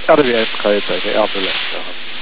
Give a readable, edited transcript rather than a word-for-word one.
Ja, det vil jeg skrevet dig. Det er vel altså.